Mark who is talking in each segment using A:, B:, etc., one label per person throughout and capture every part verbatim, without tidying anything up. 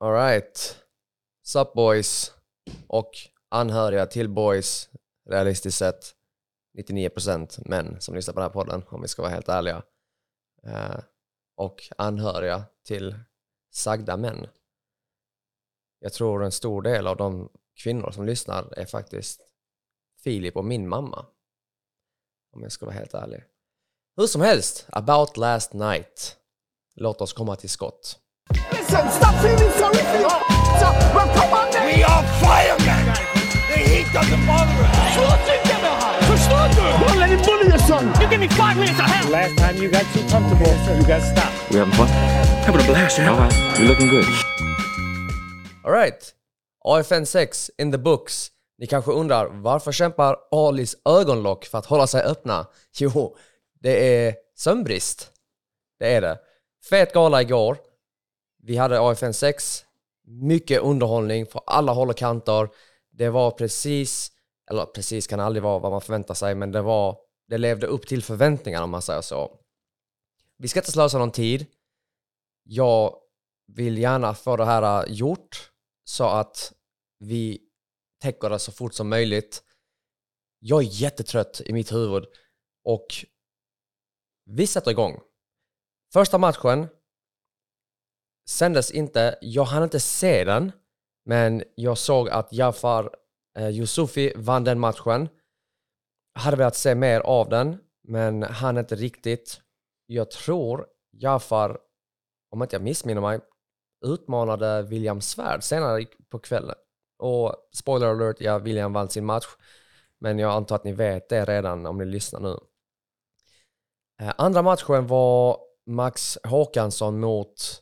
A: All right. Sup boys och anhöriga till boys, realistiskt sett nittionio procent män som lyssnar på den här podden, om vi ska vara helt ärliga. Uh, och anhöriga till sagda män. Jag tror en stor del av de kvinnor som lyssnar är faktiskt Filip och min mamma. Om jag ska vara helt ärlig. Hur som helst, about last night. Låt oss komma till skott.
B: Listen, stop feeling sorry for your well, come on then. We are firemen. The heat doesn't bother us. Förstår du? Don't let him bully your son. You give me five minutes of hell. Last time you got too comfortable, you got stopped.
C: We having fun?
B: Having a blast, yeah.
C: All right, you're looking good.
A: All right. A F N sex in the books. Ni kanske undrar, varför kämpar Alis ögonlock för att hålla sig öppna? Jo, det är sömnbrist. Det är det. Fet gala igår. Vi hade A F N sex. Mycket underhållning på alla håll och kanter. Det var precis, eller precis kan aldrig vara vad man förväntar sig, men det var, det levde upp till förväntningarna om man säger så. Vi ska inte slösa någon tid. Jag vill gärna få det här gjort så att vi täcker det så fort som möjligt. Jag är jättetrött i mitt huvud och vi sätter igång. Första matchen sändes inte, jag hann inte se den, men jag såg att Jafar eh, Yousufi vann den matchen. Hade velat se mer av den, men han inte riktigt. Jag tror Jafar, om inte jag missminner mig, utmanade William Svärd senare på kvällen. Och spoiler alert, ja, William vann sin match. Men jag antar att ni vet det redan om ni lyssnar nu. Eh, andra matchen var Max Håkansson mot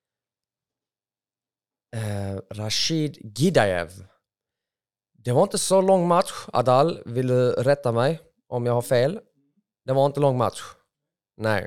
A: Eh, Rashid Gidaev. Det var inte så lång match. Adal, vill du rätta mig om jag har fel? Det var inte lång match. Nej.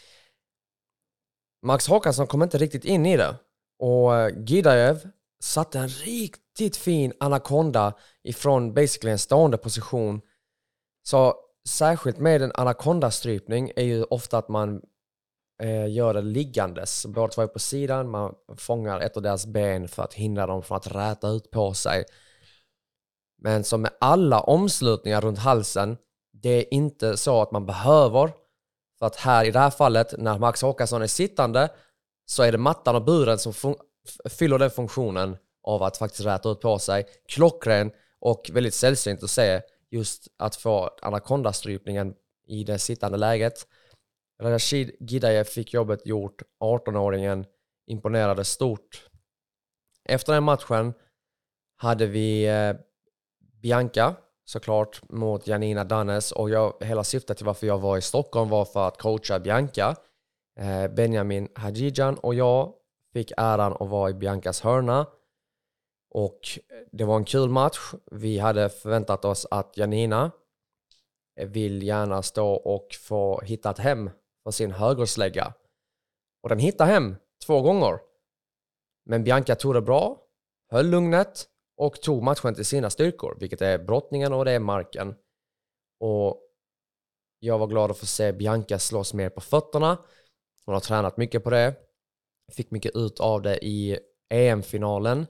A: Max Håkansson kom inte riktigt in i det. Och eh, Gidaev satte en riktigt fin anaconda ifrån basically en stående position. Så särskilt med en anaconda-strypning är ju ofta att man Eh, gör det liggandes. Båda två är på sidan. Man fångar ett av deras ben för att hindra dem från att räta ut på sig. Men som med alla omslutningar runt halsen, det är inte så att man behöver. För att här i det här fallet, när Max Håkansson är sittande, så är det mattan och buren som fun- fyller den funktionen av att faktiskt räta ut på sig. Klockren och väldigt sällsynt att se just att få anaconda-strypningen i det sittande läget. Rashid Gidaev fick jobbet gjort. arton-åringen imponerade stort. Efter den matchen hade vi eh, Bianca såklart mot Janina Dannes. Och jag, hela syftet till varför jag var i Stockholm var för att coacha Bianca. Eh, Benjamin Hajijan och jag fick äran att vara i Biancas hörna. Och det var en kul match. Vi hade förväntat oss att Janina vill gärna stå och få hittat hem för sin högerslägga. Och den hittade hem två gånger. Men Bianca tog det bra, höll lugnet och tog matchen till sina styrkor, vilket är brottningen och det är marken. Och jag var glad att få se Bianca slåss mer på fötterna. Hon har tränat mycket på det. Fick mycket ut av det i E M-finalen.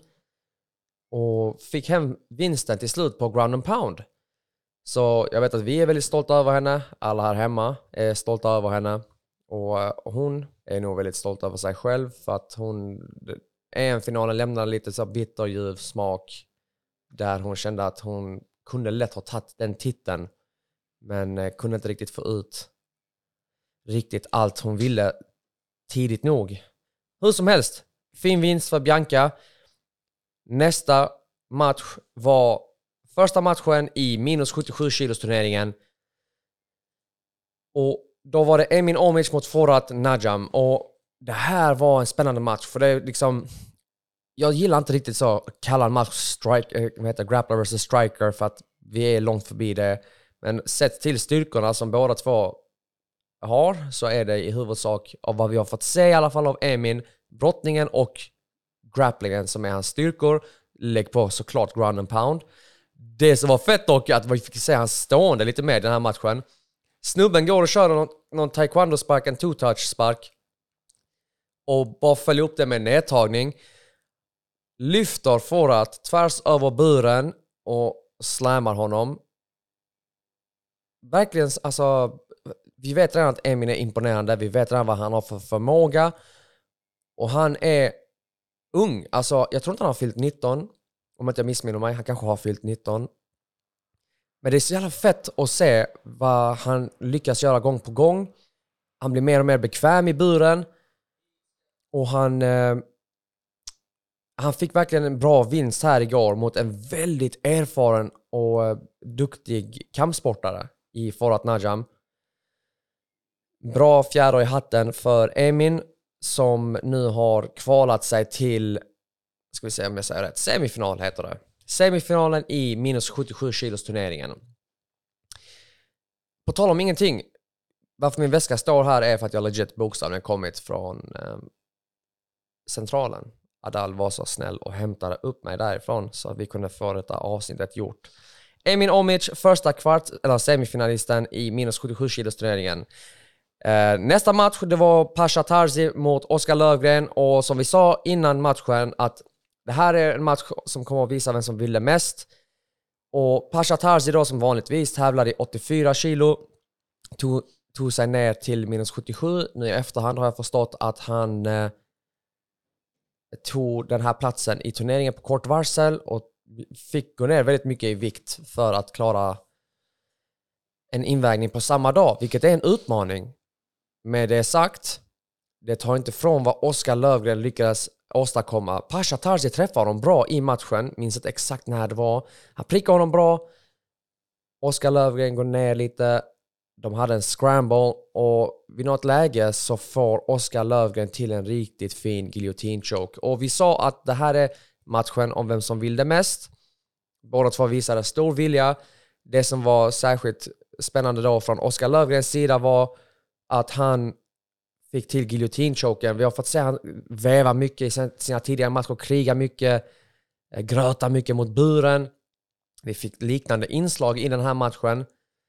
A: Och fick hem vinsten till slut på ground and pound. Så jag vet att vi är väldigt stolta över henne. Alla här hemma är stolta över henne. Och hon är nog väldigt stolt över sig själv. För att hon, E M-finalen lämnade lite så bitterljuv smak. Där hon kände att hon kunde lätt ha tagit den titeln. Men kunde inte riktigt få ut riktigt allt hon ville tidigt nog. Hur som helst, fin vinst för Bianca. Nästa match var första matchen i minus sjuttiosju kilos turneringen. Och då var det Emin Omic mot Forat Najam. Och det här var en spännande match. För det är liksom, jag gillar inte riktigt så kalla en match strike, vad heter, grappler versus striker. För att vi är långt förbi det. Men sett till styrkorna som båda två har, så är det i huvudsak av vad vi har fått se i alla fall av Emin, brottningen och grapplingen som är hans styrkor. Lägg på såklart ground and pound. Det som var fett dock att vi fick se hans stående lite mer den här matchen. Snubben går och kör någon, någon taekwondo-spark, en two-touch-spark. Och bara följer upp det med en nedtagning. lyfter Forat tvärs över buren och slammar honom. Verkligen, alltså, vi vet redan att Emin är imponerande. Vi vet redan vad han har för förmåga. Och han är ung. Alltså, jag tror inte han har fyllt nitton. Om inte jag missminner mig. Han kanske har fyllt nitton. Men det är så jävla fett att se vad han lyckas göra gång på gång. Han blir mer och mer bekväm i buren. Och han... Eh, han fick verkligen en bra vinst här igår mot en väldigt erfaren och eh, duktig kampsportare i Forat Najam. Bra fjärde i hatten för Emin som nu har kvalat sig till, ska vi se om jag säger rätt, semifinal heter det. Semifinalen i minus sjuttiosju kilos turneringen. På tal om ingenting, varför min väska står här är för att jag legit bokstavligen kommit från eh, centralen. Adal var så snäll och hämtade upp mig därifrån så att vi kunde få detta avsnittet gjort. Emin Omic, första kvart, eller semifinalisten i minus sjuttiosju kilos turneringen. Eh, nästa match, det var Pasha Tarzi mot Oskar Lövgren. Och som vi sa innan matchen, att det här är en match som kommer att visa vem som ville mest. Och Pasha Tarzi då, som vanligtvis tävlade i åttiofyra kilo, tog, tog sig ner till minus sjuttiosju. Nu i efterhand har jag förstått att han eh, tog den här platsen i turneringen på kort varsel och fick gå ner väldigt mycket i vikt för att klara en invägning på samma dag, vilket är en utmaning. Med det sagt, det tar inte från vad Oskar Lövgren lyckades åstadkomma. Pasha Tarzi träffade honom bra i matchen, minns inte exakt när det var. Han prickade honom bra. Oskar Lövgren går ner lite. De hade en scramble och vid något läge så får Oskar Lövgren till en riktigt fin guillotine choke. Och vi sa att det här är matchen om vem som vill det mest. Båda två visade stor vilja. Det som var särskilt spännande då från Oskar Lövgrens sida var att han fick till guillotine-choken. Vi har fått se han väva mycket i sina tidigare matcher, kriga mycket, gröta mycket mot buren. Vi fick liknande inslag i den här matchen.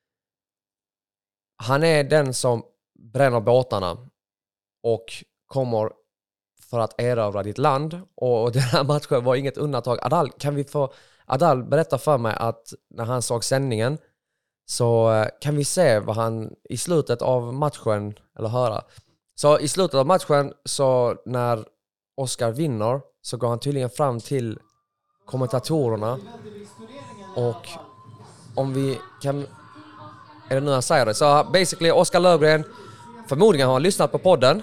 A: Han är den som bränner båtarna och kommer för att erövra ditt land. Och den här matchen var inget undantag. Adal, kan vi få Adal berätta för mig att när han såg sändningen så kan vi se vad han i slutet av matchen, eller höra. Så i slutet av matchen, så när Oskar vinner, så går han tydligen fram till kommentatorerna. Och om vi kan... Är det nu han säger det? Så basically, Oskar Lövgren, förmodligen har han lyssnat på podden.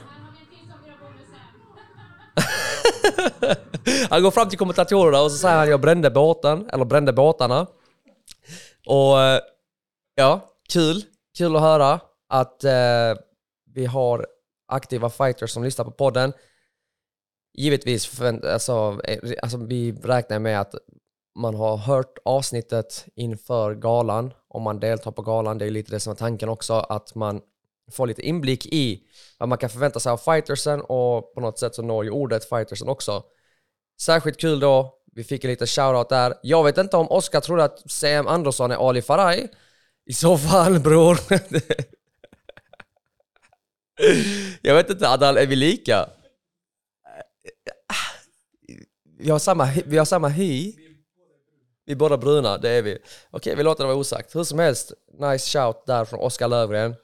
A: Han går fram till kommentatorerna och så säger han: jag brände båten, eller brände båtarna. Och ja, kul. Kul att höra att eh, vi har aktiva fighters som lyssnar på podden. Givetvis, för, alltså, alltså, vi räknar med att man har hört avsnittet inför galan. Om man deltar på galan, det är lite det som är tanken också. Att man får lite inblick i vad man kan förvänta sig av fightersen. Och på något sätt så når ju ordet fightersen också. Särskilt kul då. Vi fick en liten shoutout där. Jag vet inte om Oskar trodde att C M Andersson är Ali Faraj. I så fall, bror. Jag vet inte, Adal, är vi lika? Vi har samma, vi har samma hy. Vi är båda bruna, det är vi. Okej, vi låter det vara osagt. Hur som helst, nice shout där från Oskar Lövgren.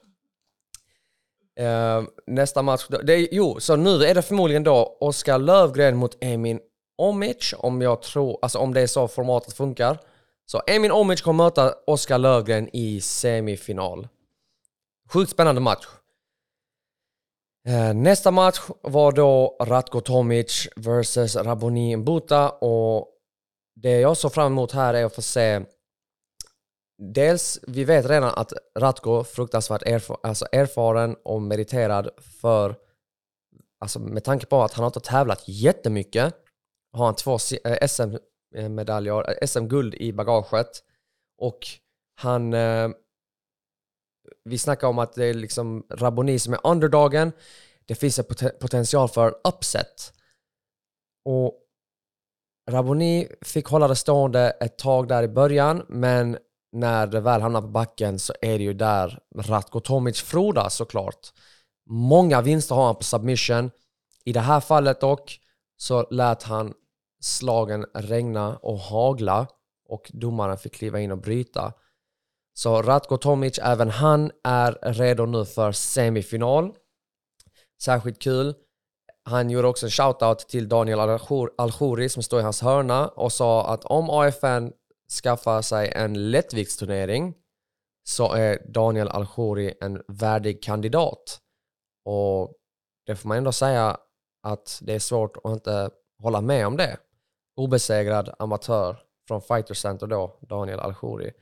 A: Uh, nästa match, det är, jo, så nu är det förmodligen då Oskar Lövgren mot Emin Omic, om jag tror, alltså om det är så formatet funkar. Så Emin Omic kommer möta Oskar Lövgren i semifinal. Sjukt spännande match. Uh, nästa match var då Ratko Tomic versus Raboni Mbuta, och det jag såg fram emot här är att få se, dels, vi vet redan att Ratko fruktansvärt erf- alltså erfaren och meriterad för, alltså med tanke på att han har inte tävlat jättemycket, har han två S M-medaljer, S M-guld i bagaget, och han, eh, vi snackar om att det är liksom Raboni som är underdogen. Det finns en pot- potential för upset, och Raboni fick hålla det stående ett tag där i början, men när det väl hamnar på backen så är det ju där Ratko Tomic frodas såklart. Många vinster har han på submission. I det här fallet dock så lät han slagen regna och hagla och domaren fick kliva in och bryta. Så Ratko Tomic, även han är redo nu för semifinal. Särskilt kul. Han gjorde också en shoutout till Daniel Aljouri som står i hans hörna och sa att om A F N skaffar sig en lättviktsturnering så är Daniel Aljouri en värdig kandidat. Och det får man ändå säga att det är svårt att inte hålla med om det. Obesegrad amatör från Fighter Center då, Daniel Aljouri.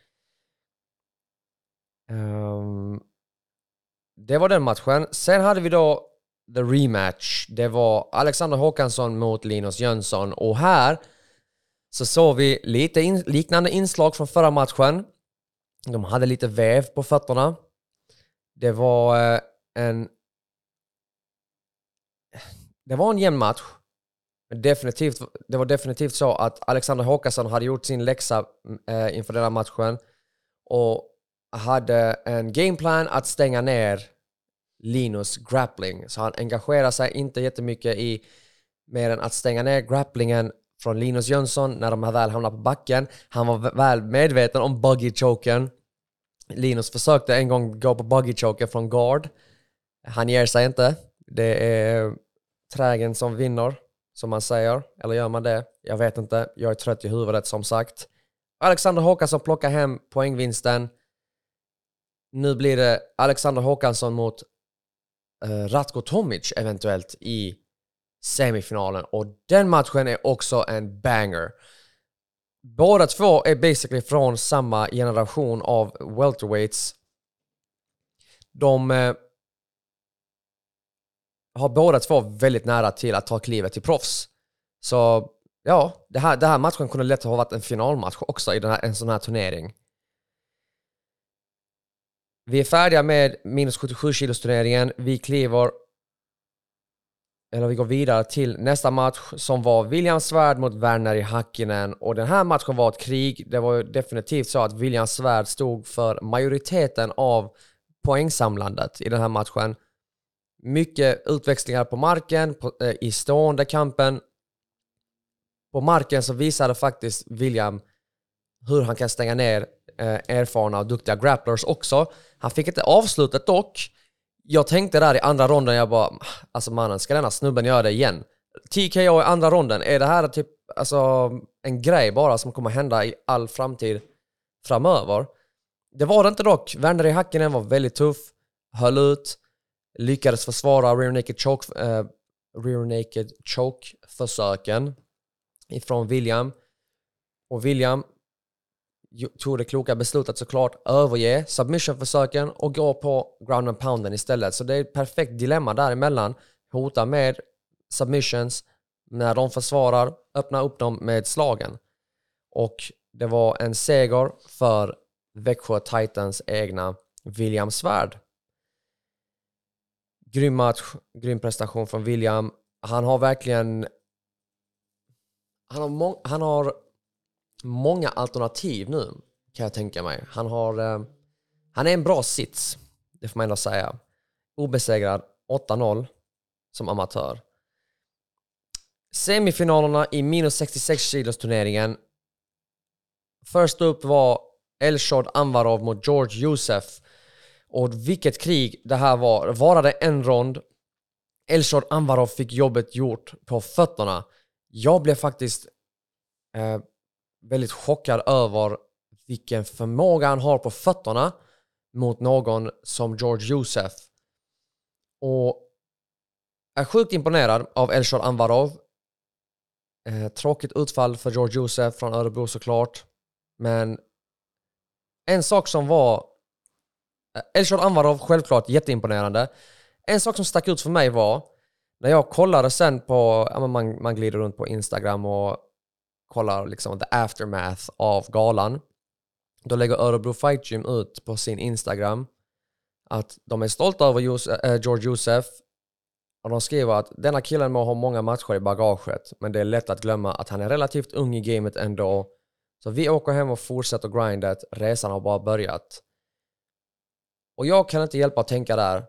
A: Um, det var den matchen. Sen hade vi då the rematch. Det var Alexander Håkansson mot Linus Jönsson. Och här så såg vi lite in- liknande inslag från förra matchen. De hade lite väv på fötterna. Det var eh, en Det var en jämn match. Men definitivt, det var definitivt så att Alexander Håkansson hade gjort sin läxa eh, inför den här matchen. Och hade en gameplan att stänga ner Linus grappling. Så han engagerade sig inte jättemycket i mer än att stänga ner grapplingen från Linus Jönsson när de väl hamnade på backen. Han var väl medveten om buggy choken. Linus försökte en gång gå på buggy choken från guard. Han ger sig inte. Det är trägen som vinner, som man säger. Eller gör man det? Jag vet inte. Jag är trött i huvudet som sagt. Alexander Håkansson plockar hem poängvinsten. Nu blir det Alexander Håkansson mot uh, Ratko Tomic eventuellt i semifinalen. Och den matchen är också en banger. Båda två är basically från samma generation av welterweights. De uh, har båda två väldigt nära till att ta klivet till proffs. Så ja, det här, det här matchen kunde lätt ha varit en finalmatch också i den här, en sån här turnering. Vi är färdiga med minus sjuttiosju kilos turneringen. Vi kliver, eller vi går vidare till nästa match som var William Svärd mot Werner i Hakkinen. Och den här matchen var ett krig. Det var definitivt så att William Svärd stod för majoriteten av poängsamlandet i den här matchen. Mycket utväxlingar på marken, på, eh, i stående kampen. På marken så visade faktiskt William hur han kan stänga ner eh, erfarna och duktiga grapplers också. Han fick inte avslutet dock. Jag tänkte där i andra ronden, jag bara, alltså mannen, ska denna snubben göra det igen? T K O i andra ronden, är det här typ alltså, en grej bara som kommer hända i all framtid framöver? Det var det inte dock. Werner i Hakkinen var väldigt tuff, höll ut, lyckades försvara rear naked choke, eh, rear naked choke försöken ifrån William. Och William tog det kloka beslutet såklart överge submission-försöken och gå på ground and pounden istället. Så det är ett perfekt dilemma däremellan. Hota med submissions när de försvarar, öppna upp dem med slagen. Och det var en seger för Växjö Titans egna William Svärd. Grym match, grym prestation från William. Han har verkligen han har, må- han har många alternativ nu, kan jag tänka mig. Han har eh, han är en bra sits, det får man ändå säga. Obesegrad åtta noll som amatör. Semifinalerna i minus sextiosex kilos turneringen. Först upp var Elshad Anvarov mot George Youssef. Och vilket krig det här var. Varade en rond. Elshad Anvarov fick jobbet gjort på fötterna. Jag blev faktiskt eh, väldigt chockad över vilken förmåga han har på fötterna mot någon som George Youssef. Och är sjukt imponerad av Elshad Anvarov. Eh, tråkigt utfall för George Youssef från Örebro såklart. Men en sak som var eh, Elshad Anvarov självklart jätteimponerande. En sak som stack ut för mig var när jag kollade sen på, ja, man, man glider runt på Instagram och kollar liksom the aftermath av galan. Då lägger Örebro Fight Gym ut på sin Instagram att de är stolta över Jose- äh, George Youssef. Och de skriver att denna killen må ha många matcher i bagaget, men det är lätt att glömma att han är relativt ung i gamet ändå. Så vi åker hem och fortsätter grindet. Resan har bara börjat. Och jag kan inte hjälpa att tänka där.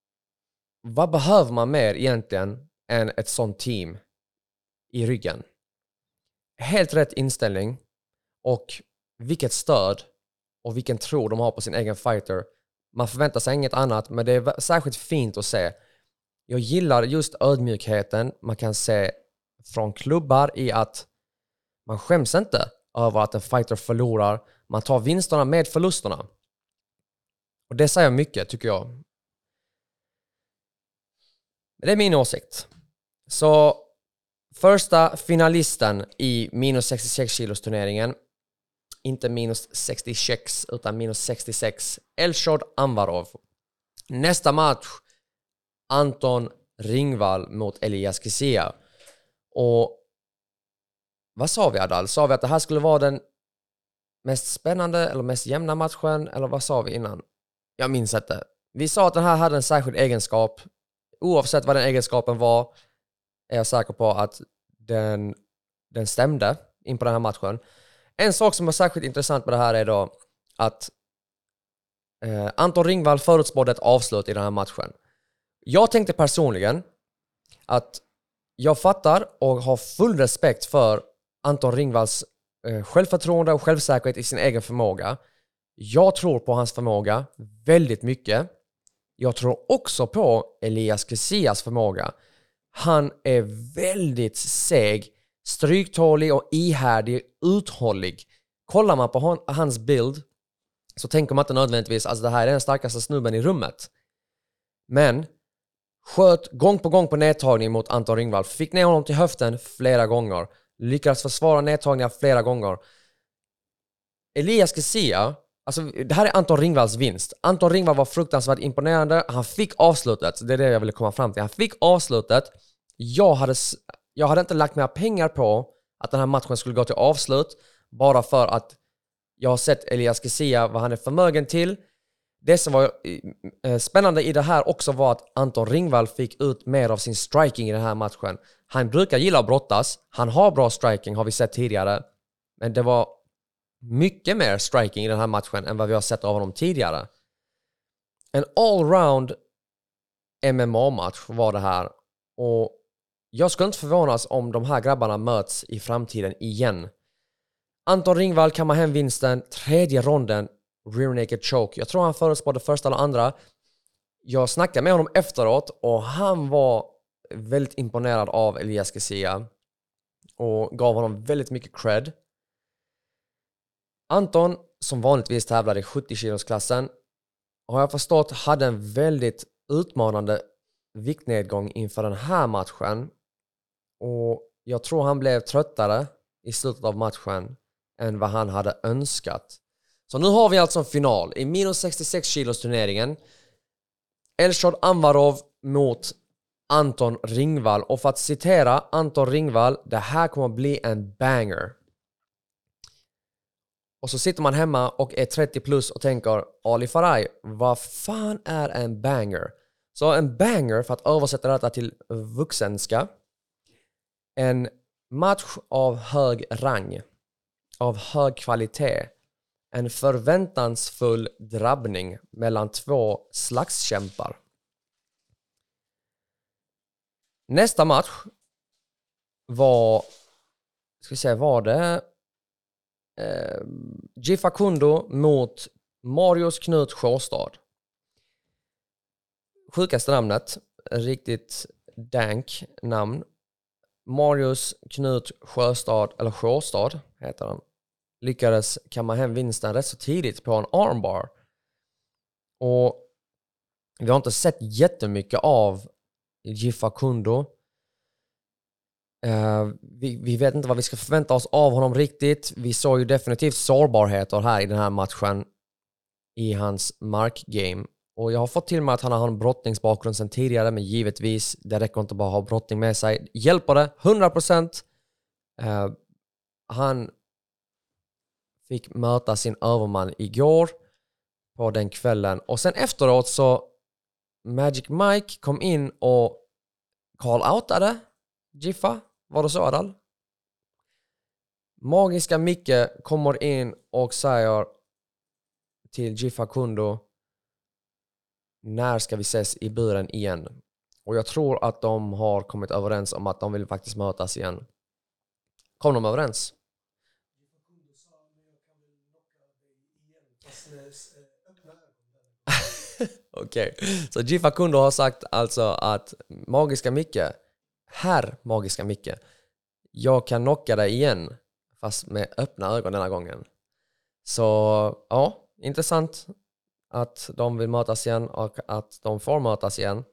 A: Vad behöver man mer egentligen än ett sånt team i ryggen? helt rätt inställning och vilket stöd och vilken tro de har på sin egen fighter. Man förväntar sig inget annat, men det är särskilt fint att se. Jag gillar just ödmjukheten man kan se från klubbar i att man skäms inte över att en fighter förlorar. Man tar vinsterna med förlusterna. Och det säger mycket, tycker jag. Det är min åsikt. Så första finalisten i minus sextiosex kilos turneringen, inte minus sextiosex utan minus sextiosex, Elshad Anvarov. Nästa match, Anton Ringvall mot Elias Kisia. Och vad sa vi, Adal? Sa vi att det här skulle vara den mest spännande eller mest jämna matchen? Eller vad sa vi innan? Jag minns inte. Vi sa att den här hade en särskild egenskap. Oavsett vad den egenskapen var är jag säker på att den, den stämde in på den här matchen. En sak som var särskilt intressant med det här är då att eh, Anton Ringvall förutspådde ett avslut i den här matchen. Jag tänkte personligen att jag fattar och har full respekt för Anton Ringvalls eh, självförtroende och självsäkerhet i sin egen förmåga. Jag tror på hans förmåga väldigt mycket. Jag tror också på Elias Kisias förmåga. Han är väldigt seg, stryktålig och ihärdig, uthållig. Kollar man på hon, hans bild så tänker man inte nödvändigtvis att alltså, det här är den starkaste snubben i rummet. Men sköt gång på gång på nedtagning mot Anton Ringvall. Fick ner honom till höften flera gånger. Lyckades försvara nedtagningar flera gånger. Elias Kisia, alltså det här är Anton Ringvalls vinst. Anton Ringvall var fruktansvärt imponerande. Han fick avslutet. Det är det jag ville komma fram till. Han fick avslutet. Jag hade, jag hade inte lagt mer pengar på att den här matchen skulle gå till avslut. Bara för att jag har sett Elias Kisia, vad han är förmögen till. Det som var spännande i det här också var att Anton Ringvall fick ut mer av sin striking i den här matchen. Han brukar gilla att brottas. Han har bra striking, har vi sett tidigare. Men det var mycket mer striking i den här matchen än vad vi har sett av honom tidigare. En all-round M M A-match var det här. Och jag skulle inte förvånas om de här grabbarna möts i framtiden igen. Anton Ringvall kammar hem vinsten. Tredje ronden, rear naked choke. Jag tror han förutspådde första eller andra. Jag snackade med honom efteråt och han var väldigt imponerad av Elias Kisia och gav honom väldigt mycket cred. Anton, som vanligtvis tävlade i sjuttio kilosklassen, har jag förstått hade en väldigt utmanande viktnedgång inför den här matchen. Och jag tror han blev tröttare i slutet av matchen än vad han hade önskat. Så nu har vi alltså en final i minus sextiosex kilos turneringen. Elshad Anvarov mot Anton Ringvall. Och för att citera Anton Ringvall, det här kommer att bli en banger. Och så sitter man hemma och är trettio plus och tänker, Ali Faraj, vad fan är en banger? Så en banger, för att översätta detta till vuxenska, en match av hög rang, av hög kvalitet, en förväntansfull drabbning mellan två slagskämpar. Nästa match var, ska vi säga, var det eh, G Facundo mot Marius Knut Sjöstad. Sjukaste namnet, riktigt dank namn. Marius Knut Sjöstad, eller Sjöstad heter han, lyckades kamma hem vinsten rätt så tidigt på en armbar. Och vi har inte sett jättemycket av G Facundo. Uh, vi, vi vet inte vad vi ska förvänta oss av honom riktigt. Vi såg ju definitivt sårbarheter här i den här matchen i hans markgame. Och jag har fått till mig att han har en brottningsbakgrund sedan tidigare, men givetvis, det räcker inte bara att ha brottning med sig. Hjälper det? hundra procent. Uh, han fick möta sin överman igår på den kvällen. Och sen efteråt så Magic Mike kom in och call-outade Giffa. Var det så, Adal? Magiska Micke kommer in och säger till G Facundo, när ska vi ses i buren igen? Och jag tror att de har kommit överens om att de vill faktiskt mötas igen. kom de överens. Okej, okay. Så G Facundo har sagt alltså att Magiska Micke, herr Magiska Micke, jag kan knocka dig igen fast med öppna ögon denna gången. Så ja, intressant att de vill mötas igen och att de får mötas igen.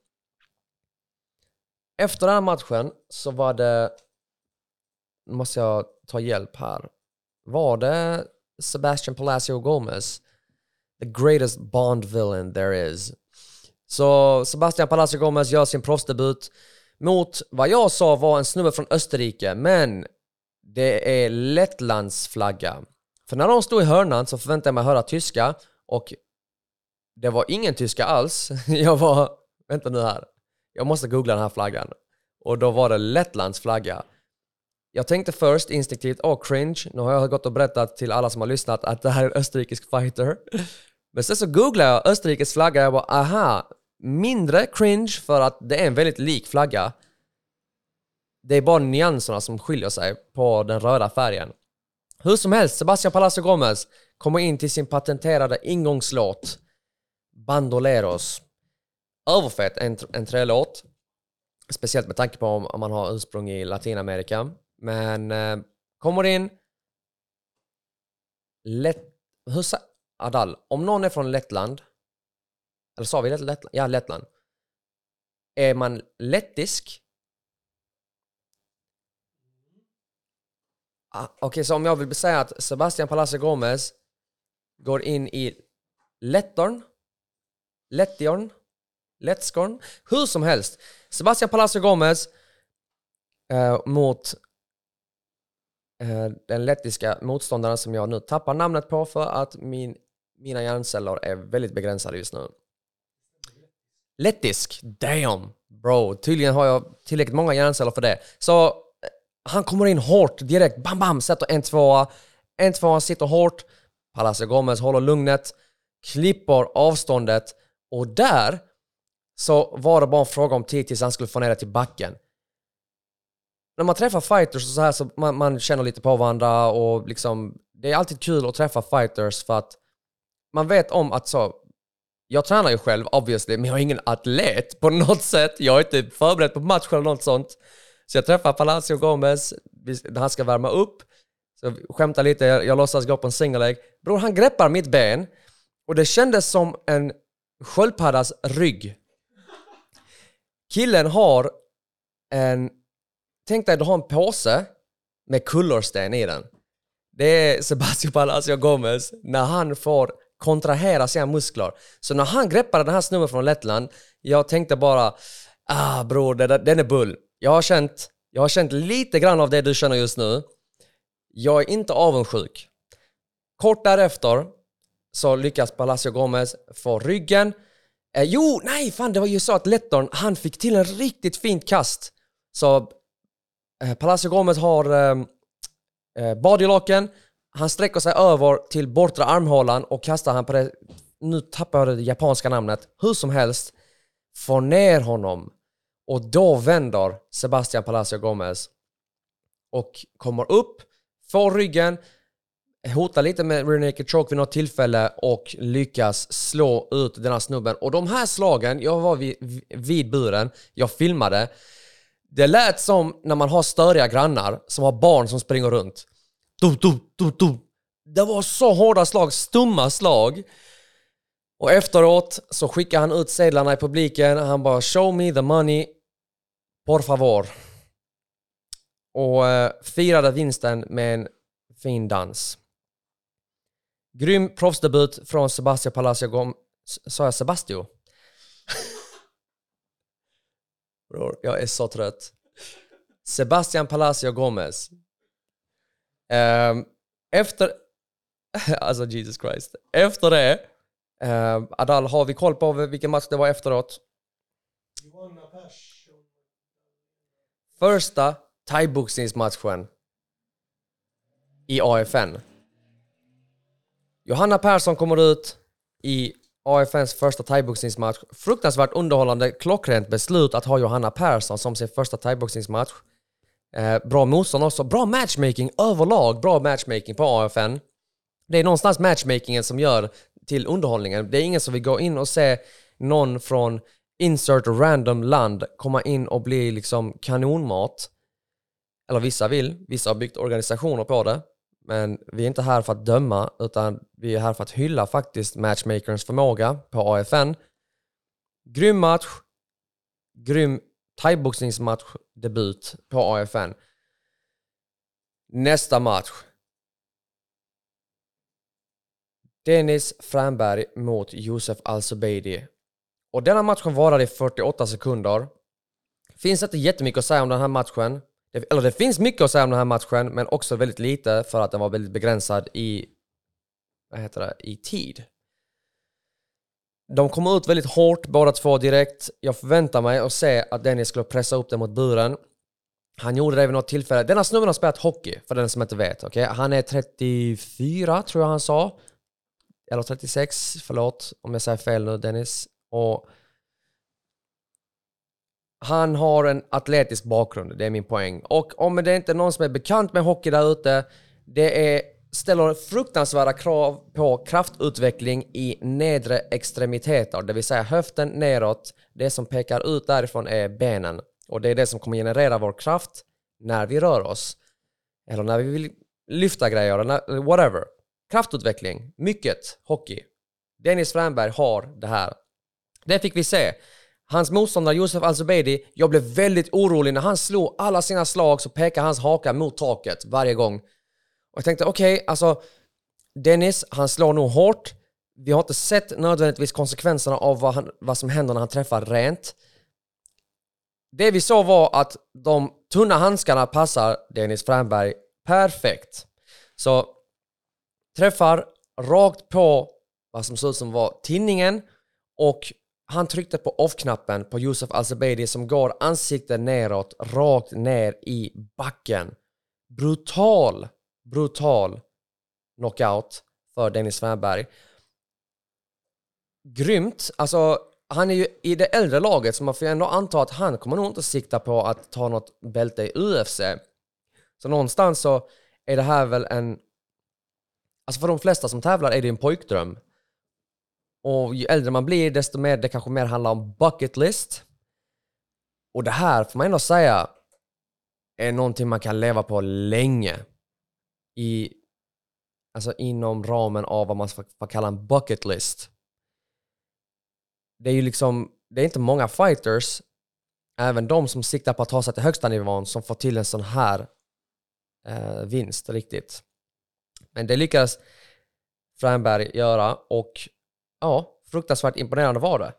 A: Efter den här matchen så var det, måste jag ta hjälp här, var det Sebastian Palacio Gomez, the greatest Bond villain there is. Så Sebastian Palacio Gomez gör sin proffsdebut mot vad jag sa var en snubbe från Österrike, men det är Lettlands flagga. För när de stod i hörnan så förväntade jag mig höra tyska, och det var ingen tyska alls. Jag var, vänta nu här, jag måste googla den här flaggan. Och då var det Lettlands flagga. Jag tänkte först instinktivt, åh oh, cringe. Nu har jag gått och berättat till alla som har lyssnat att det här är en österrikisk fighter. Men sen så googlade jag Österrikes flagga och jag bara, aha, mindre cringe för att det är en väldigt lik flagga. Det är bara nyanserna som skiljer sig på den röda färgen. Hur som helst, Sebastian Palacio Gomez kommer in till sin patenterade ingångslåt Bandoleros. Överfett en, en trälåt. Speciellt med tanke på om, om man har ursprung i Latinamerika. Men eh, kommer in Lätt... Hur sa... Adal, om någon är från Lettland, eller sa vi Lettland? Ja, Lettland. Är man lettisk? Ah, Okej, okay, så om jag vill säga att Sebastian Palacio Gomez går in i Lettorn, Lettorn, Lettskorn, hur som helst. Sebastian Palacio Gomez eh, mot eh, den lettiska motståndaren som jag nu tappar namnet på för att min, mina hjärnceller är väldigt begränsade just nu. Lettisk, damn bro, tydligen har jag tillräckligt många hjärnceller för det. Så eh, han kommer in hårt direkt, bam bam, sätter en tvåa, en tvåa, sitter hårt. Palacio Gomez håller lugnet, klipper avståndet, och där så var det bara en fråga om tid tills han skulle få ner det till backen. När man träffar fighters och så här så man, man känner lite på varandra, och liksom det är alltid kul att träffa fighters för att man vet om att så, jag tränar ju själv obviously, men jag är ingen atlet på något sätt. Jag är inte förberedd på match eller något sånt. Så jag träffar Palacio Gomez när han ska värma upp. Så jag skämtar lite, jag, jag låtsas gå på en single leg. Bror, han greppar mitt ben och det kändes som en sköldpaddas rygg. Killen har en, tänk dig du har en påse med kullersten i den. Det är Sebastian Palacio Gomez när han får kontrahera sina muskler. Så när han greppade den här snubben från Lettland, jag tänkte bara, ah bror, den är bull. Jag har känt, jag har känt lite grann av det du känner just nu. Jag är inte avundsjuk. Kort därefter så lyckas Palacio Gomez få ryggen. Eh, jo, nej, fan, det var ju så att Lettorn, han fick till en riktigt fint kast. Så eh, Palacio Gomez har eh, bodylocken. Han sträcker sig över till bortre armhålan och kastar han på det, nu tappar jag det japanska namnet, hur som helst, får ner honom. Och då vänder Sebastian Palacio Gomez och kommer upp, får ryggen, hotar lite med rear naked choke vid något tillfälle och lyckas slå ut den här snubben. Och de här slagen, jag var vid, vid buren, jag filmade. Det lät som när man har störiga grannar som har barn som springer runt. Du, du, du, du. Det var så hårda slag, stumma slag. Och efteråt så skickar han ut sedlarna i publiken. Han bara, show me the money, por favor. Och eh, firade vinsten med en fin dans. Grym proffsdebut från Sebastian Palacio Gomez. Sa jag Sebastio? Bror, jag är så trött. Sebastian Palacio Gomez. Um, efter... alltså Jesus Christ. Efter det... Uh, Adal, har vi koll på vilken match det var efteråt? Första thai-boxningsmatchen i A F N. Johanna Persson kommer ut i A F N:s första thai-boxningsmatch. Fruktansvärt underhållande, klockrent beslut att ha Johanna Persson som sin första thai-boxningsmatch. Eh, bra motstånd också. Bra matchmaking överlag. Bra matchmaking på A F N. Det är någonstans matchmakingen som gör till underhållningen. Det är ingen som vill gå in och se någon från insert random land komma in och bli liksom kanonmat. Eller vissa vill. Vissa har byggt organisationer på det. Men vi är inte här för att döma, utan vi är här för att hylla faktiskt matchmakerns förmåga på A F N. Grym match. Grym thaiboxningsmatch-debut på A F N. Nästa match. Dennis Fränberg mot Josef Al-Zubeidi. Och denna matchen varade i fyrtioåtta sekunder. Finns inte jättemycket att säga om den här matchen. Det, eller det finns mycket att säga om den här matchen, men också väldigt lite för att den var väldigt begränsad i, vad heter det, i tid. De kom ut väldigt hårt båda två direkt. Jag förväntar mig att se att Dennis skulle pressa upp den mot buren. Han gjorde det vid något tillfälle. Denna snubben har spelat hockey, för den som inte vet. Okay? Han är trettiofyra, tror jag han sa. Eller trettiosex, förlåt om jag säger fel nu, Dennis. Och han har en atletisk bakgrund, det är min poäng. Och om det inte är någon som är bekant med hockey där ute, det är, ställer fruktansvärda krav på kraftutveckling i nedre extremiteter. Det vill säga höften neråt. Det som pekar ut därifrån är benen. Och det är det som kommer generera vår kraft när vi rör oss. Eller när vi vill lyfta grejer, eller whatever. Kraftutveckling, mycket hockey. Dennis Fränberg har det här. Det fick vi se. Hans motståndare Josef Al-Zubeidi, jag blev väldigt orolig när han slog alla sina slag, så pekade hans haka mot taket varje gång. Och jag tänkte, okej, okay, alltså Dennis, han slår nog hårt. Vi har inte sett nödvändigtvis konsekvenserna av vad, han, vad som händer när han träffar rent. Det vi såg var att de tunna handskarna passar Dennis Fränberg perfekt. Så träffar rakt på vad som såg ut som var tinningen, och han tryckte på off-knappen på Josef Al-Zubeidi som går ansiktet neråt, rakt ner i backen. Brutal, brutal knockout för Dennis Fränberg. Grymt. Alltså, han är ju i det äldre laget, så man får ändå anta att han kommer nog inte sikta på att ta något bälte i U F C. Så någonstans så är det här väl en... Alltså för de flesta som tävlar är det en pojkdröm. Och ju äldre man blir, desto mer det kanske mer handlar om bucket list. Och det här får man ändå säga är någonting man kan leva på länge. I, alltså inom ramen av vad man får kalla en bucket list. Det är ju liksom, det är inte många fighters, även de som siktar på att ta sig till högsta nivån, som får till en sån här eh, vinst riktigt. Men det lyckas Fränberg göra, och ja, fruktansvärt imponerande var det.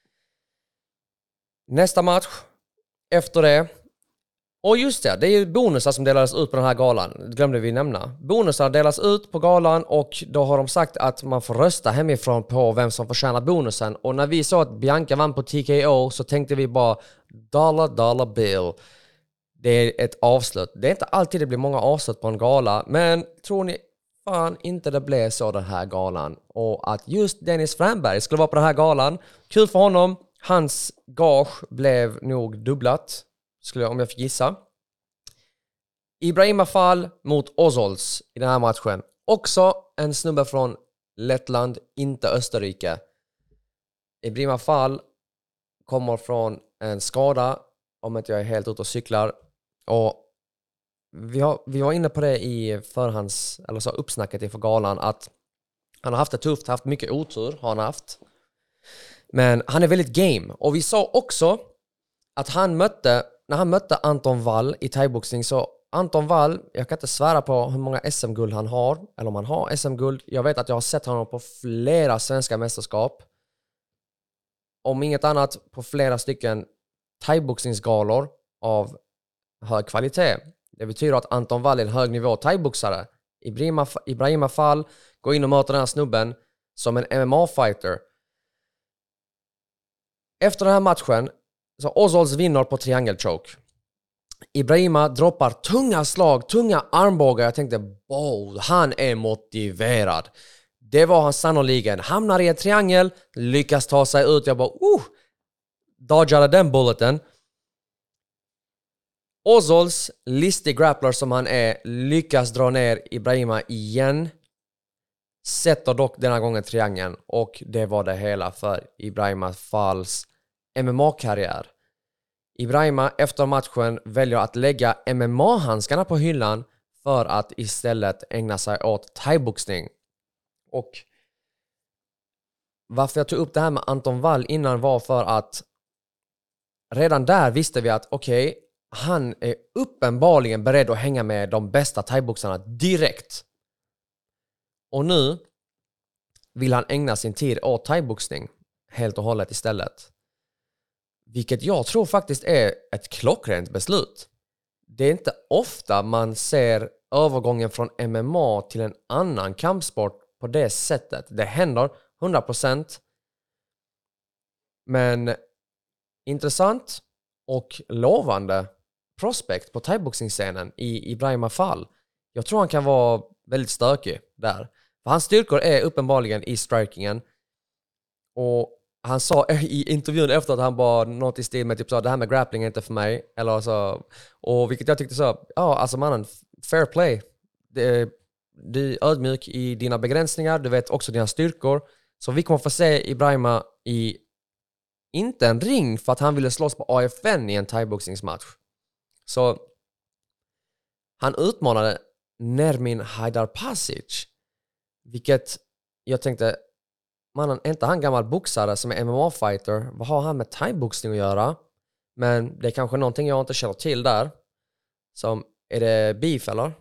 A: Nästa match efter det. Och just det, det är ju bonusar som delades ut på den här galan. Det glömde vi nämna. Bonusar delas ut på galan, och då har de sagt att man får rösta hemifrån på vem som förtjänar bonusen. Och när vi sa att Bianca vann på T K O, så tänkte vi bara dollar dollar bill. Det är ett avslut. Det är inte alltid det blir många avslut på en gala, men tror ni fan inte det blev så den här galan? Och att just Dennis Fränberg skulle vara på den här galan, kul för honom. Hans gage blev nog dubblat, skulle jag, om jag fick gissa. Ibrahim Afal mot Ozols i den här matchen. Också en snubbe från Lettland, inte Österrike. Ibrahim Afal kommer från en skada, om inte jag är helt ute och cyklar. Och vi, har, vi var inne på det i förhands, eller så uppsnacket inför galan, att han har haft det tufft, haft mycket otur har han haft. Men han är väldigt game. Och vi sa också att han mötte, när han mötte Anton Wall i thaiboxning, så Anton Wall, jag kan inte svära på hur många S M-guld han har, eller om han har S M-guld. Jag vet att jag har sett honom på flera svenska mästerskap. Om inget annat på flera stycken thaiboxningsgalor av hög kvalitet. Det betyder att Anton Wall är en hög nivå thaiboxare. Ibrahim Afal går in och möter den här snubben som en M M A-fighter. Efter den här matchen så Ozols vinner på triangelchoke. Ibrahima droppar tunga slag, tunga armbågar. Jag tänkte, wow, han är motiverad. Det var han sannoliken. Hamnar i en triangel, lyckas ta sig ut. Jag bara, uh, dodgade den bulleten. Ozols, listig grappler som han är, lyckas dra ner Ibrahima igen. Sätter dock denna gången triangeln och det var det hela för Ibrahima Falls M M A-karriär. Ibrahima efter matchen väljer att lägga M M A-handskarna på hyllan för att istället ägna sig åt thaiboxning. Och varför jag tog upp det här med Anton Wall innan var för att redan där visste vi att okej, okay, han är uppenbarligen beredd att hänga med de bästa thaiboxarna direkt. Och nu vill han ägna sin tid åt thaiboxning helt och hållet istället. Vilket jag tror faktiskt är ett klockrent beslut. Det är inte ofta man ser övergången från M M A till en annan kampsport på det sättet. Det händer hundra procent. Men intressant och lovande prospect på thaiboxningsscenen i Ibrahima Fall. Jag tror han kan vara väldigt stökig där. För hans styrkor är uppenbarligen i strikingen. Och han sa i intervjun efter att han bara något i stil med typ så det här med grappling är inte för mig. Eller så, och vilket jag tyckte så, ja alltså mannen, fair play. Det, du är ödmjuk i dina begränsningar, du vet också dina styrkor. Så vi kommer få se Ibrahima i inte en ring för att han ville slåss på A F N i en thaiboxningsmatch. Så han utmanade Nermin Haidarpasic. Vilket jag tänkte, mannen, är inte han gammal boxare som är M M A-fighter? Vad har han med thaiboxning att göra? Men det är kanske någonting jag inte känner till där. Som, är det beef eller?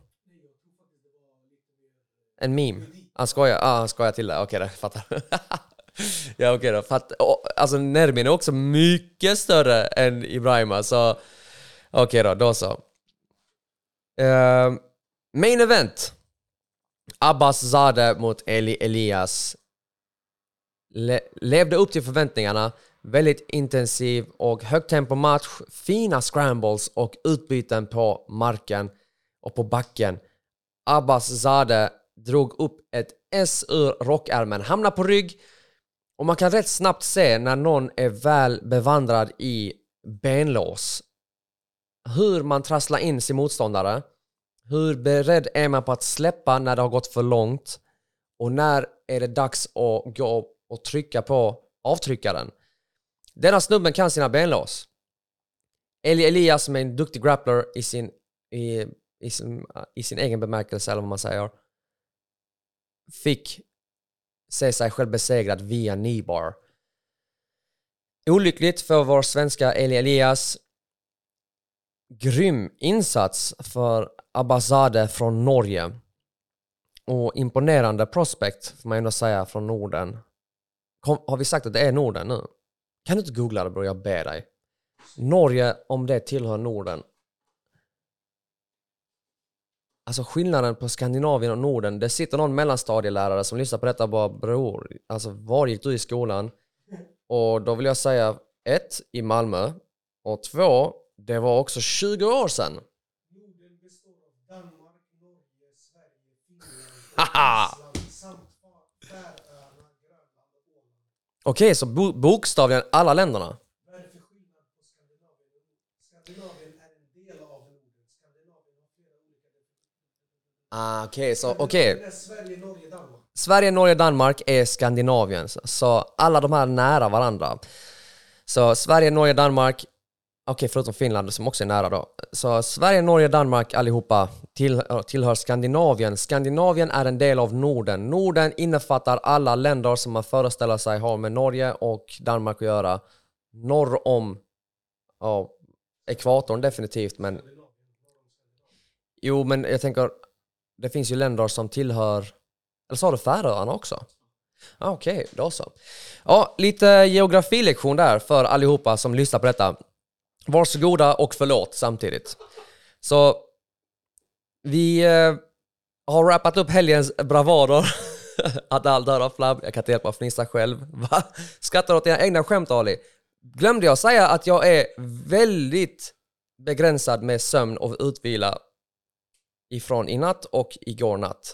A: En meme. Han skojar, ah, han skojar till det. Okej, okay, fattar. Ja, okej okay då. Fatt, alltså Nermin är också mycket större än Ibrahima. Så okej okay då, då så. Uh, main event. Abbas Zadeh mot Eli Elias. Le- levde upp till förväntningarna. Väldigt intensiv och högtempo match. Fina scrambles och utbyten på marken och på backen. Abbas Zadeh drog upp ett S ur rockärmen. Hamnar på rygg. Och man kan rätt snabbt se när någon är väl bevandrad i benlås. Hur man trasslar in sin motståndare. Hur beredd är man på att släppa när det har gått för långt. Och när är det dags att gå och trycka på avtryckaren. Denna snubben kan sina benlås. Eli Elias som är en duktig grappler i sin, i, i sin, i sin egen bemärkelse eller vad man säger. Fick se sig själv besegrad via kneebar. Olyckligt för vår svenska Eli Elias. Grym insats för Abbas Zadeh från Norge. Och imponerande prospect får man ändå säga från Norden. Kom, har vi sagt att det är Norden nu? Kan du inte googla det bro, jag ber dig. Norge, om det tillhör Norden. Alltså skillnaden på Skandinavien och Norden. Det sitter någon mellanstadielärare som lyssnar på detta och bara, bror, alltså var gick du i skolan? Och då vill jag säga ett, i Malmö. Och två, det var också tjugo år sedan.
C: Norden består av Danmark, Norge, Sverige, Finland, Island samt Färöarna, Grönland och Åland.
A: Okej, så bo- bokstavligen alla länderna.
C: Vad är det för skillnad på Skandinavien och Norden? Skandinavien är en del av Norden. Skandinavien har flera olika definitioner.
A: Ah, okej, så okej.
C: Det är Sverige, Norge, Danmark.
A: Sverige, Norge, Danmark är Skandinavien. Så alla de här är nära varandra. Så Sverige, Norge, Danmark. Okej, förutom Finland som också är nära då. Så Sverige, Norge, Danmark allihopa till, tillhör Skandinavien. Skandinavien är en del av Norden. Norden innefattar alla länder som man föreställer sig har med Norge och Danmark att göra. Norr om ja, ekvatorn definitivt, men jo, men jag tänker det finns ju länder som tillhör, eller så har du Färöarna också. Ah, okej, okay, då så. Ja, lite geografilektion där för allihopa som lyssnar på detta. Varsågoda och förlåt samtidigt. Så vi eh, har wrappat upp helgens bravader. Att allt dör av flabb. Jag kan inte hjälpa att fnissa själv. Va? Skrattar åt dina egna skämt, Ali. Glömde jag säga att jag är väldigt begränsad med sömn och utvila ifrån i natt och igår natt.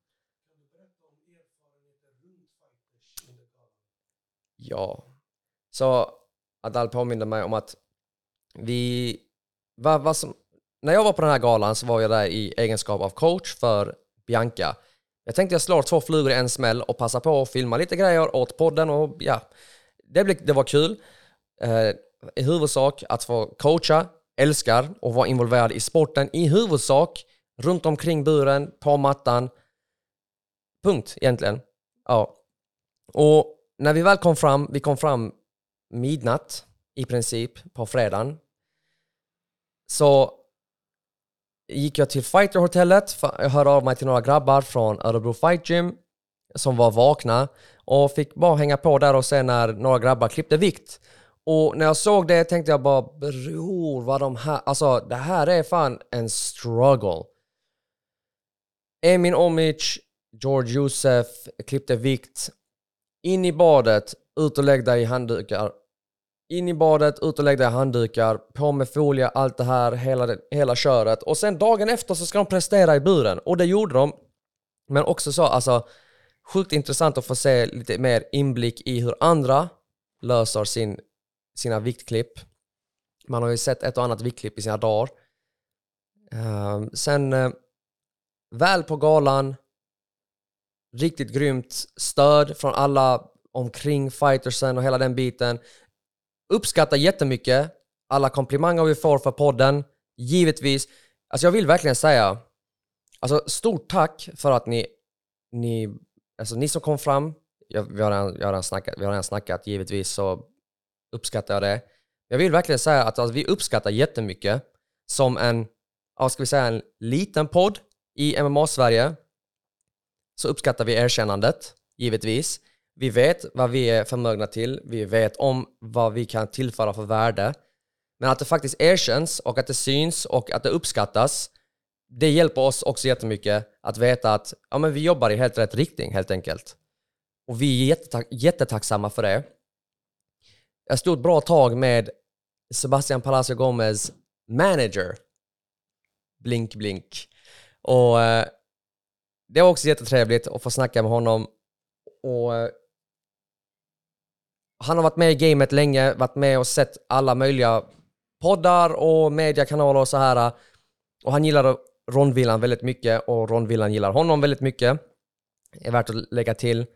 A: Ja. Så Adal påminner mig om att vi vad, vad som när jag var på den här galan så var jag där i egenskap av coach för Bianca. Jag tänkte jag slår två flugor i en smäll och passa på att filma lite grejer åt podden och ja, det, blev, det var kul. Eh, I huvudsak att få coacha, älskar och vara involverad i sporten i huvudsak runt omkring buren, på mattan. Punkt egentligen. Ja. Och när vi väl kom fram, vi kom fram midnatt i princip på fredagen, så gick jag till fighterhotellet. Jag hörde av mig till några grabbar från Örebro Fight Gym som var vakna och fick bara hänga på där och se när några grabbar klippte vikt. Och när jag såg det tänkte jag bara, bror vad de här, alltså det här är fan en struggle. Emin Omic, George Joseph klippte vikt. In i badet, ut och lägg dig i handdukar. In i badet, ut och lägg dig i handdukar. På med folie, allt det här, hela, det, hela köret. Och sen dagen efter så ska de prestera i buren. Och det gjorde de. Men också så, alltså sjukt intressant att få se lite mer inblick i hur andra löser sin, sina viktklipp. Man har ju sett ett och annat viktklipp i sina dagar. Uh, sen uh, väl på galan, riktigt grymt stöd från alla omkring fightersen och hela den biten. Uppskattar jättemycket alla komplimanger vi får för podden. Givetvis. Alltså jag vill verkligen säga, alltså stort tack för att ni ni, alltså ni som kom fram. Jag, vi, har redan, jag har redan snackat, vi har redan snackat, givetvis så uppskattar jag det. Jag vill verkligen säga att alltså, vi uppskattar jättemycket som en, ja, ska vi säga en liten podd i M M A-Sverige. Så uppskattar vi erkännandet, givetvis. Vi vet vad vi är förmögna till. Vi vet om vad vi kan tillföra för värde. Men att det faktiskt erkänns och att det syns och att det uppskattas, det hjälper oss också jättemycket att veta att ja, men vi jobbar i helt rätt riktning helt enkelt. Och vi är jättetack- jättetacksamma för det. Jag stod ett bra tag med Sebastian Palacio Gomez manager. Blink, blink. Och eh, det var också jättetrevligt att få snacka med honom. Och eh, han har varit med i gamet länge, varit med och sett alla möjliga poddar och mediekanaler och så här. Och han gillar Ron Villan väldigt mycket och Ron Villan gillar honom väldigt mycket. Det är värt att lägga till.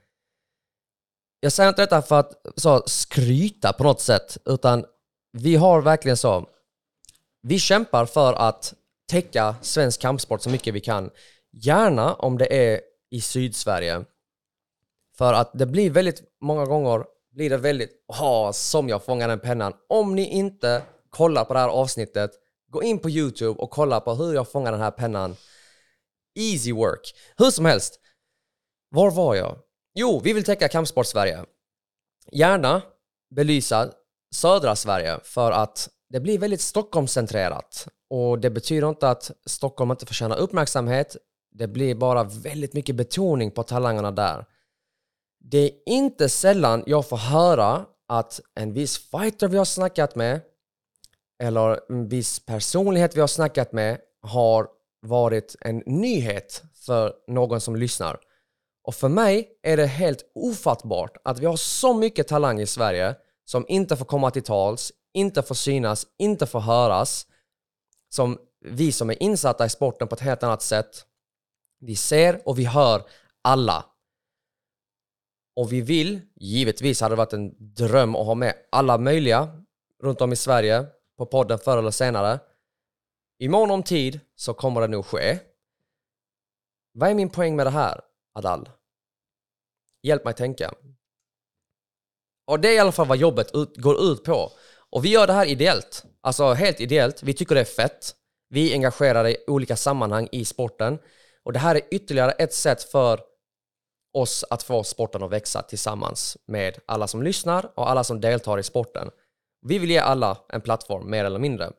A: Jag säger inte detta för att så, skryta på något sätt, utan vi har verkligen så, vi kämpar för att täcka svensk kampsport så mycket vi kan. Gärna om det är i Sydsverige. För att det blir väldigt, många gånger blir det väldigt, ha som jag fångar den pennan. Om ni inte kollar på det här avsnittet, gå in på YouTube och kolla på hur jag fångar den här pennan. Easy work. Hur som helst. Var var jag? Jo, vi vill täcka kampsport Sverige. Gärna belysa södra Sverige för att det blir väldigt Stockholmscentrerat. Och det betyder inte att Stockholm inte förtjänar uppmärksamhet. Det blir bara väldigt mycket betoning på talangerna där. Det är inte sällan jag får höra att en viss fighter vi har snackat med eller en viss personlighet vi har snackat med har varit en nyhet för någon som lyssnar. Och för mig är det helt ofattbart att vi har så mycket talang i Sverige som inte får komma till tals, inte får synas, inte får höras. Som vi som är insatta i sporten på ett helt annat sätt. Vi ser och vi hör alla. Och vi vill, givetvis hade det varit en dröm att ha med alla möjliga runt om i Sverige på podden förr eller senare. I mån om tid så kommer det nog ske. Vad är min poäng med det här, Adal? Hjälp mig tänka. Och det är i alla fall vad jobbet ut, går ut på. Och vi gör det här ideellt. Alltså helt ideellt. Vi tycker det är fett. Vi är engagerade i olika sammanhang i sporten. Och det här är ytterligare ett sätt för oss att få sporten att växa tillsammans med alla som lyssnar och alla som deltar i sporten. Vi vill ge alla en plattform, mer eller mindre.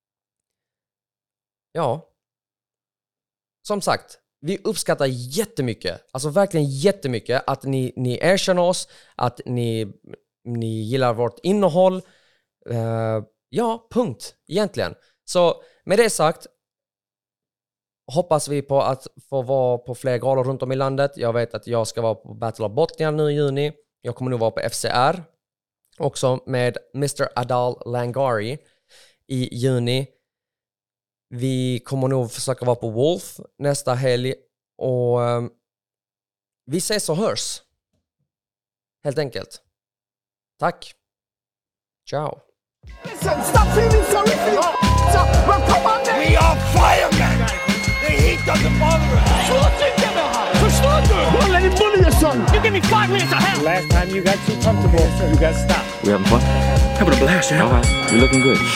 A: Ja. Som sagt, vi uppskattar jättemycket, alltså verkligen jättemycket att ni, ni erkänner oss, att ni, ni gillar vårt innehåll. Uh, ja, punkt, egentligen. Så med det sagt hoppas vi på att få vara på fler galor runt om i landet. Jag vet att jag ska vara på Battle of Botnia nu i juni. Jag kommer nog vara på F C R också med mister Adal Langari i juni. Vi kommer nog försöka vara på Wolf nästa helg. Och um, vi ses och hörs. Helt enkelt. Tack. Ciao.
B: Listen, stop feeling sorry for you. Well, come on, man. We are firemen. The heat doesn't bother us. Slå tycker vi har. Förstår du? Don't let him bully your son. You give me five minutes of hell.
D: Last time you got too comfortable, you got stopped.
E: We having fun?
D: Having a blast, yeah.
E: All right, you're looking good.